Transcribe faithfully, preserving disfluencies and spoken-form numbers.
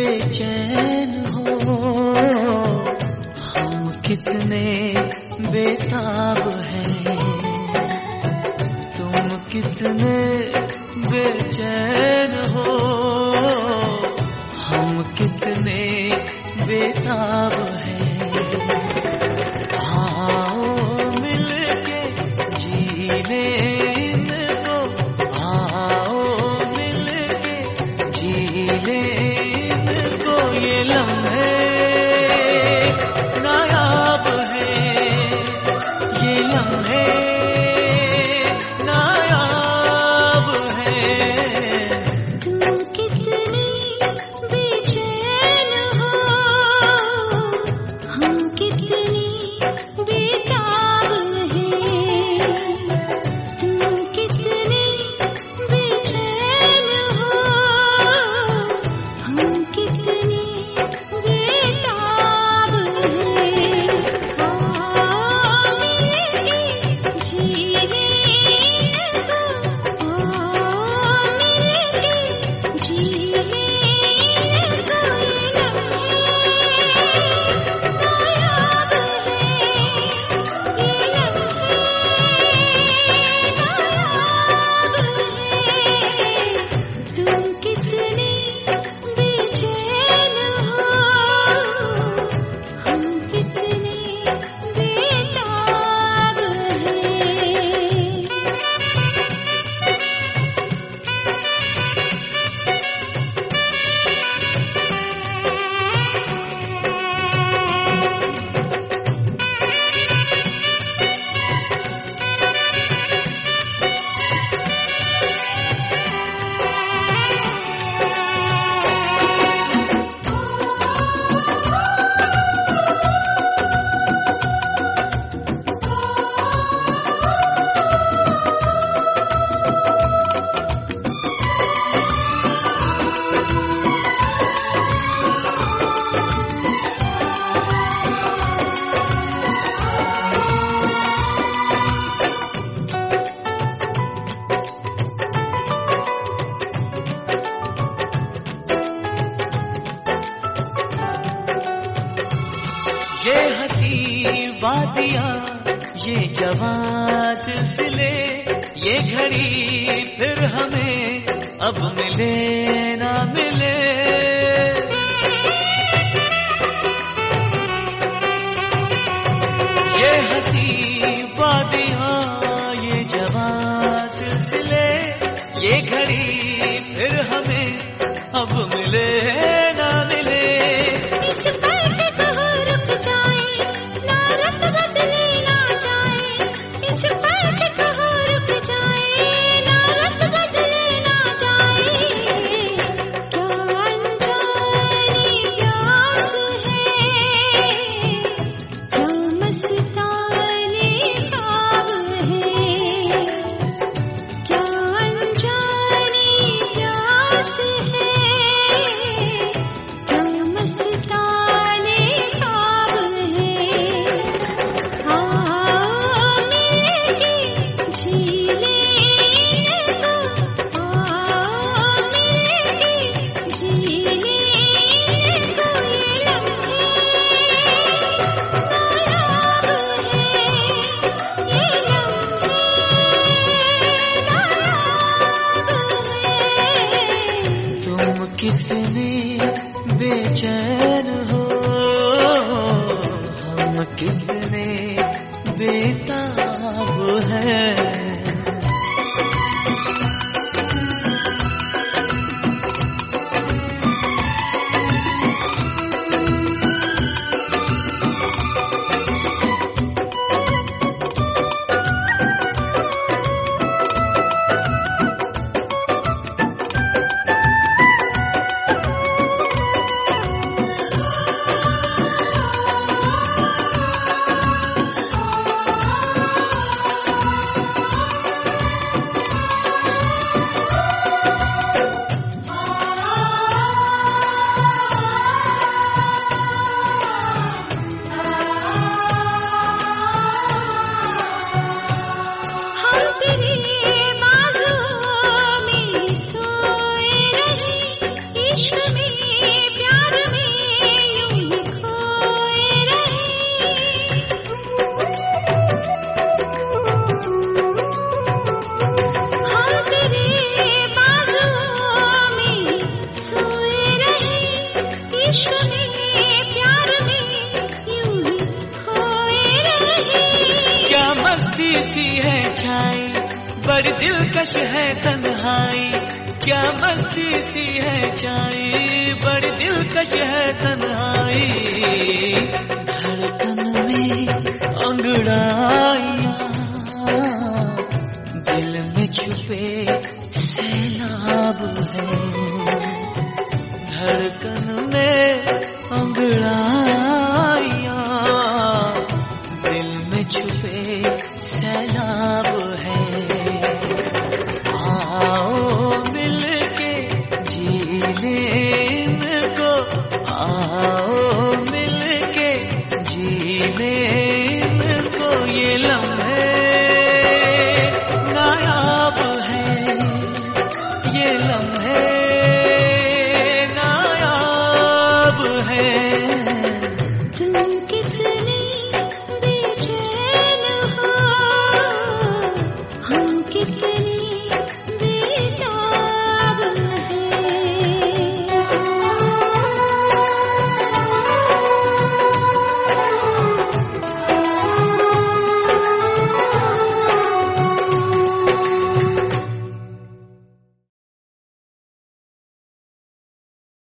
बेचैन हो, हम कितने बेताब हैं, तुम कितने बेचैन हो, हम कितने बेताब हैं। आओ मिलके जी लें इनको, आओ मिलके जी लें इनको, ये लम्हे नायाब हैं, ये लम्हे नायाब हैं। तुम कितने बेचैन हो, हम कितने बेताब हैं, तुम कितने बेचैन हो, हम कितने बेताब हैं। आओ मिलके जी लें इनको, आओ मिलके जी लें इनको, ये लम्हे नायाब हैं, ये लम्हे नायाब हैं। तुम कितने बेचैन हो, हम कितने बेताब हैं। ये हंसी वादियाँ, ये जवां सिलसिले, ये घड़ी फिर हमें अब मिले ना मिले। ये हंसी वादियाँ, ये जवां सिलसिले, ये घड़ी फिर हमें अब मिले ना मिले। इस पल से कहो रुक जाए, ना रत बदले ना जाए, इस पल से कहो रुक जाए, ना रत बदले ना जाए। क्या अनजानी प्यास है, क्या मस्ताने ख्वाब है, क्या अनजानी प्यास है, क्या मस्ताने ख्वाब है। आओ मिलके जी लें इनको, आओ मिलके जी लें इनको, ये लम्हे नायाब हैं, ये लम्हे नायाब हैं। तुम कितने बेचैन हो, हम कितने बेताब हैं। बड़ी दिलकश है तन्हाई, क्या मस्ती सी है चाई, बड़ी दिलकश है तन्हाई। धड़कन में अंगड़ाइयां, दिल में छुपे सैलाब है। धड़कन में अंगड़ाइयां, दिल में छुपे सैलाब है। आओ मिलके जी लें को, आओ मिलके जी लें को, ये लम्हे नायाब है, ये लम्हे नायाब है।